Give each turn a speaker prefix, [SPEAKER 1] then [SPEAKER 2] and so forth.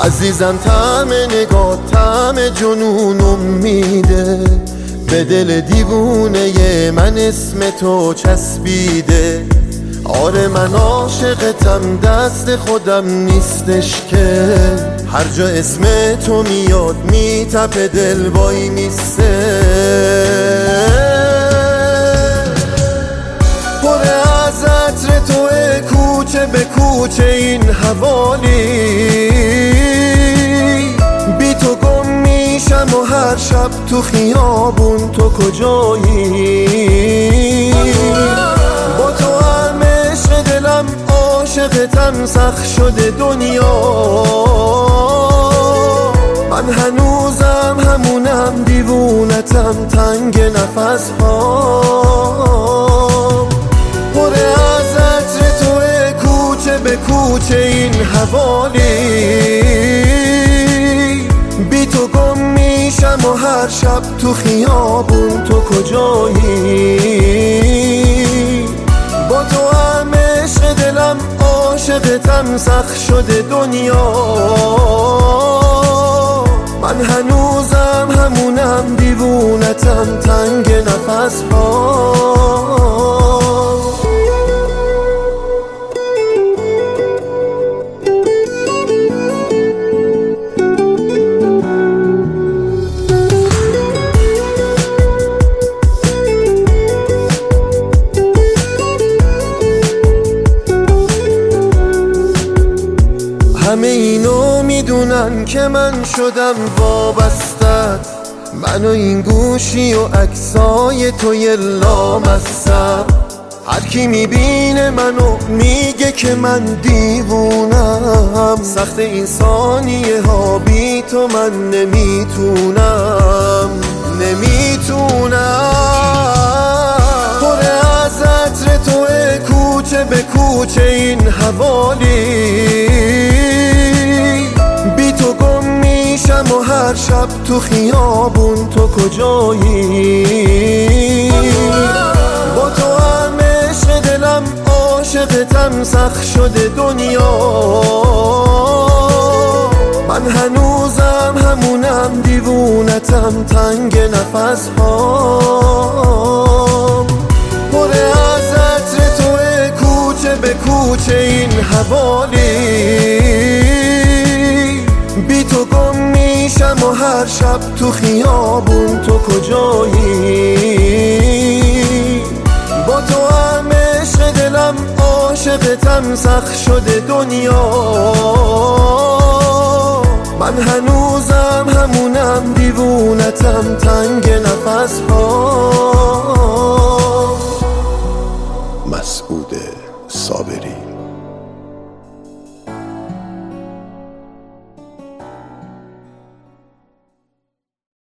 [SPEAKER 1] عزیزم طعم نگاه طعم جنونم میده، به دل دیوونه من اسم تو چسبیده. آره من عاشقتم، دست خودم نیستش که هر جا اسم تو میاد میتپه دل وای میسته. پر از عطر توه کوچه به کوچه این حوالی، بی تو گم میشم و هر شب تو خیابون تو کجایی. با تو هم عشق دلم عاشقتم سخت شده دنیا، من هنوزم همونم دیوونتم تنگ نفس ها. پر از عطر توه کوچه به کوچه این حوالی، بی تو گم میشم و هر شب تو خیابون تو کجایی. با تو هم عشق دلم عاشقتم سخت شده دنیا، من هنوزم همونم دیوونتم تنگ نفس ها. همه اینو میدونن که من شدم وابستت، من و این گوشی و عکسای توی لامصب. هر کی میبینه منو میگه که من دیوونم، سخت این ثانیه ها بی تو من نمیتونم. پر از عطر توه کوچه به کوچه این حوالی، بی تو گم میشم و هر شب تو خیابون تو کجایی. با تو هم عشق دلم عاشقتم سخت شده دنیا، من هنوزم همونم دیوونتم تنگ نفس ها. پر از عطر توه کوچه به کوچه این حوالی، بی تو گم میشم و هر شب تو خیابون تو کجایی. با تو هم عشق دلم عاشقتم سخت شده دنیا، من هنوزم همونم دیوونتم تنگ نفس ها.